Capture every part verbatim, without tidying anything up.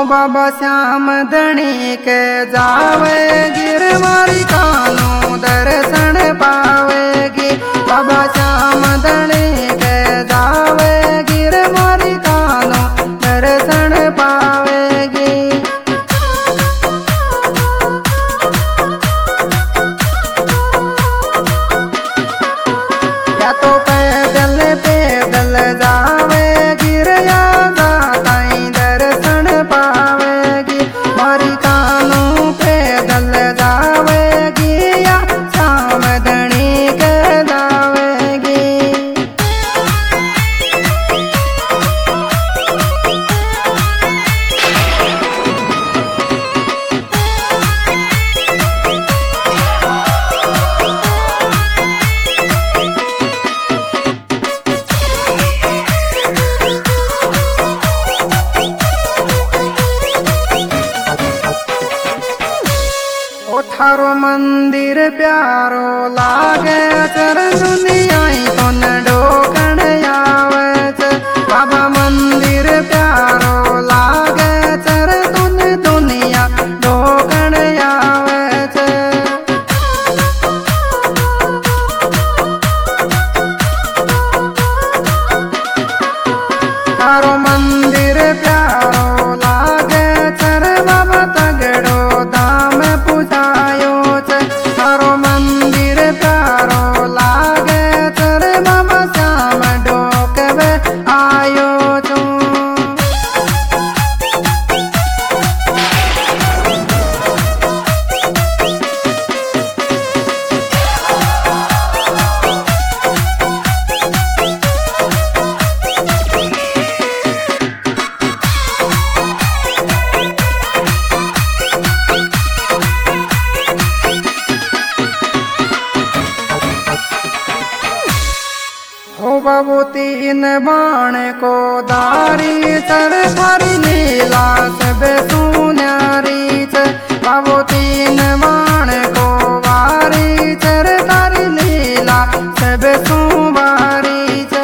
बाबा श्याम धनी के जावे गिरवारी कानू दर्शन पावेगी। बाबा श्याम धनी के जावे गिरवारी कानू दर्शन पावेगी। या तो पैदल पैदल जावे गिरया दाताई दर्शन पावेगी। मारी कानू पैदल जावेगी या श्याम धनी के जावेगी। थारो मंदिर प्यारो लागे चरण दुनियाई तो न ढोकण आवत। बाबा मंदिर प्यारो लागे चरण तुन दुनिया ढोकण आवत। थारो मंदिर प्यारो लागे चर बाबा तगड़ो दाम पूजायो च। थारो मंदिर प्यारो लागे चर बाबा श्याम ढोकवे आयो छू। हो बाबू तीन बाण को दारी चर थारी लीला सब सुन्यारी च। बाबू तीन बाण को वारी चर थारी लीला सब सुबारी च।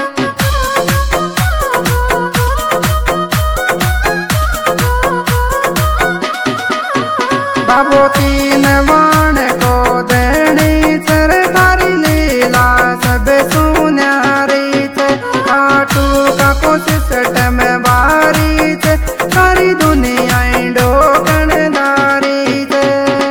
बाबू तीन बाण को देनी चर थारी लीला सब सुन्यारी च। काटू का कोशिश में बारी च सारी दुनिया ढोकण दारी च।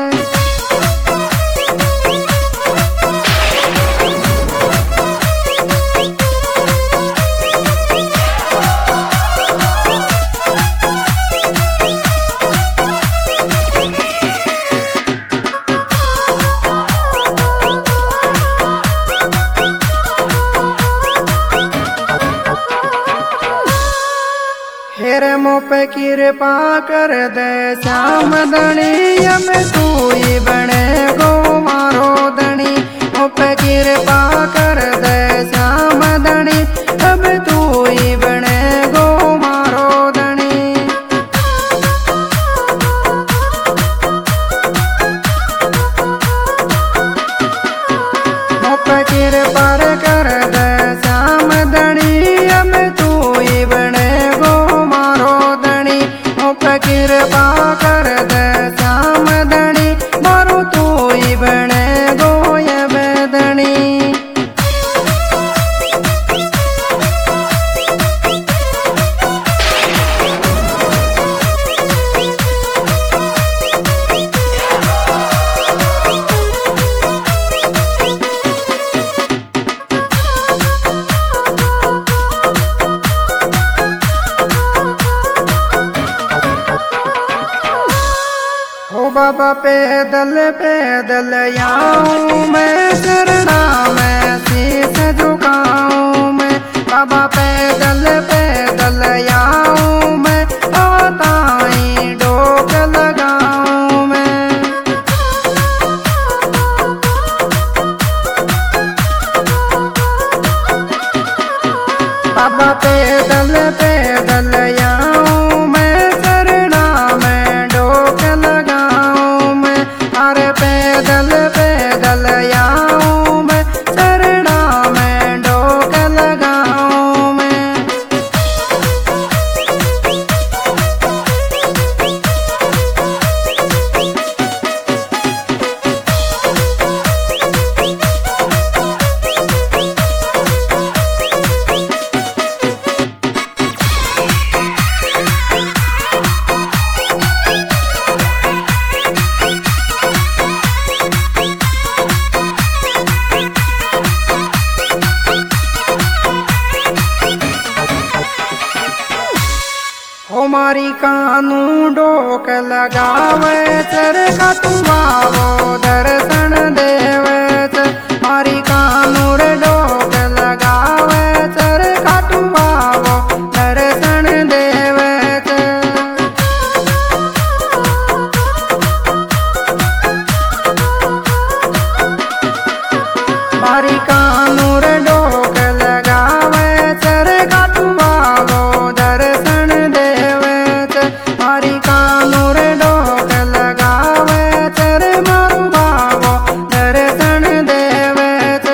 हेर मो पे कृपा कर दे श्याम धनी अब तू ही बने गो मारो धनी। मो पे कृपा कर दे श्याम धनी अब तू ही बने गो मारो धनी। मो पे कृपा कर दे श्याम धनी अब तू ही बने गो मारो धनी। मो पे कृपा कर दे श्याम धनी मारो तू ही बने गो अब धनी। हो बाबा पैदल पैदल आऊं मैं शरणा में शीश झुकाऊं मैं। बाबा पैदल पैदल आऊं मैं ताई ढोक लगाऊं मैं। बाबा पैदल पैदल आऊं मैं शरणा में ढोक लगाऊं मैं। अरे पैदल पैदल आऊं मैं शरणा में ढोक लगाऊं मैं। मारी कानू डोक लगावे चरखा तुम्हारो दर्शन देवे मारी कानू रे डोक लगावे चरखा तुम्हारो दर्शन देवे मारी कानू रे डोक लगावे चरखा तुम्हारो दर्शन देवे मारी कानू रे डोक लगावे चर मारू भावो दर्शन देवे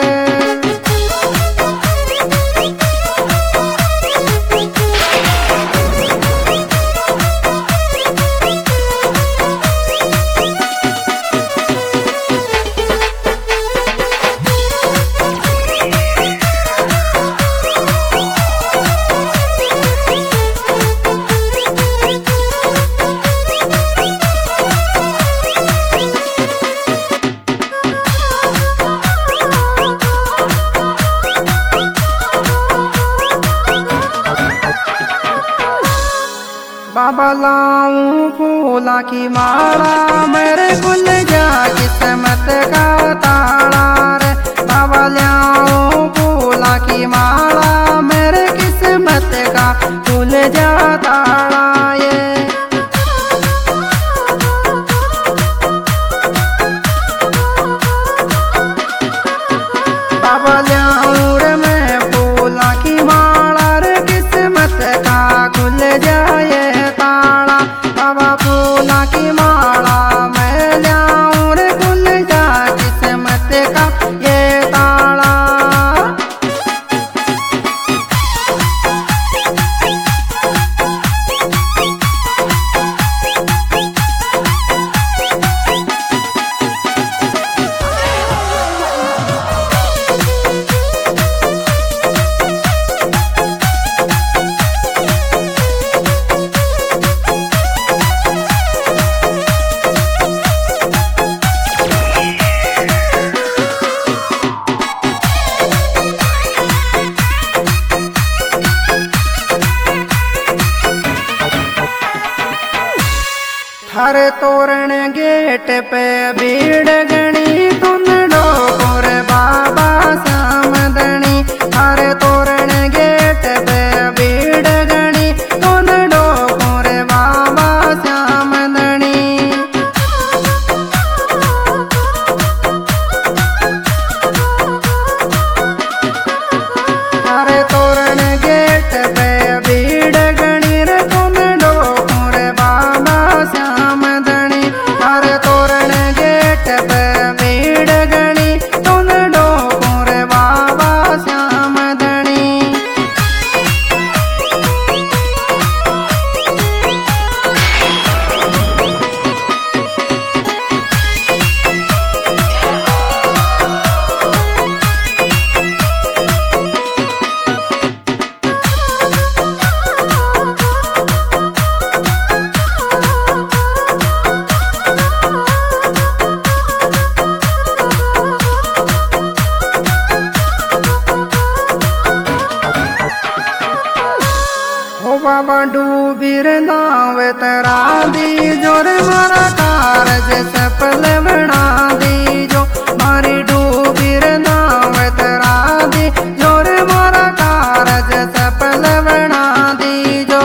बाबा लाऊं फूला की माला मेरे खुल जा किस्मत का ताला रे बाबा लाऊं फूला की माला मेरे किस्मत का खुल जा ताला ये बाबा लाऊं रे मैं फूला की माला रे किस्मत का खुल जाए बाबा फूला की माला मैं लाऊं रे खुल जा किस्मत का ये ताला हर तोरण गेट पे भीड़ गणी तुम डोर बाबा सामदनी हर तोरण गेट पे भीड़ गणी तुम डोर बाबा सामदनी हर तोरण गेट पे भीड़ गणी रे तुम डोर बाबा हर तोरण गेट पे भीड़ गणी तुम डोर बाबा श्यामदनी बाबा डूबीर नाव तरा दी जोर मारा कारज सफल बना दी जो मारी डूबीर नाव तरा दी जोर मारा कारज सफल बना दी जो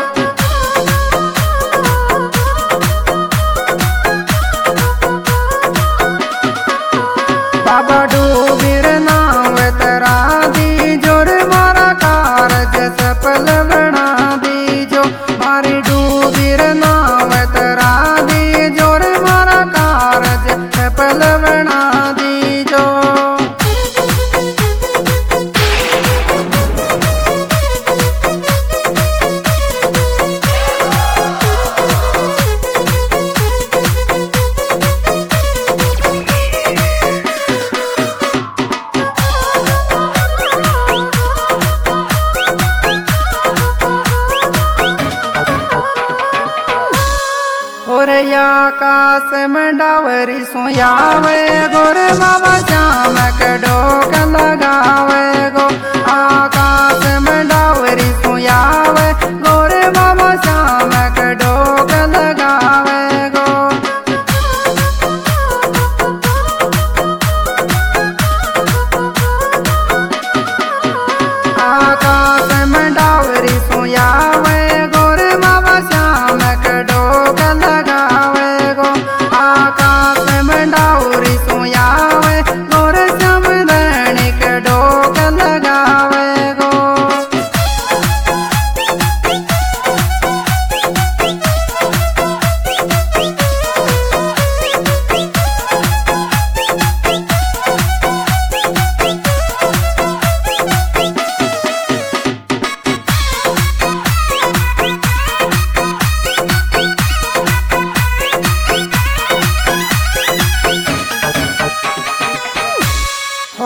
बाबा डूबीर नाव तरा दी जोर मारा कारज सफल बना दी जो मारी डूबीर नाव तरा दी जोर मारा कारज सफल बना दी जो आकाश में डावरी सोयावे गोर बाबा श्याम डोक लगावे गो आकाश में डावरी सोयावे गोर बाबा श्याम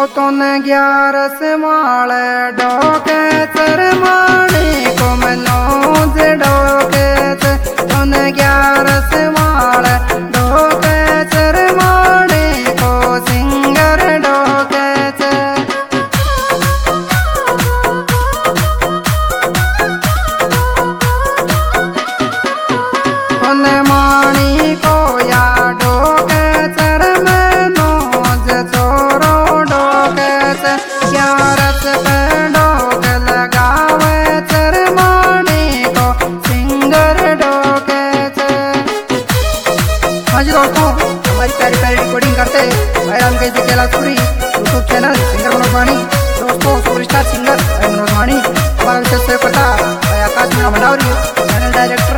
तो न ग्यारस वाले डोके चरमाने को मनोज डोके तो न ग्यारस वाले डोके चरमाने को सिंगर डोके मानी को या डोके चरम नोज छोरो डोके ग्यारस पे डोक लगावे चरमानी को सिंगर डोके। हाँ जी दोस्तों, हमारी प्यारी प्यारी रिकॉर्डिंग करते भाईराम कैसे Kailashpuri YouTube channel singer Manoj Vani. दोस्तों सुपरस्टार सिंगर मनोज वाणी, हमारा विशेष पता आकाश मीणा भंडारी, चैनल डायरेक्टर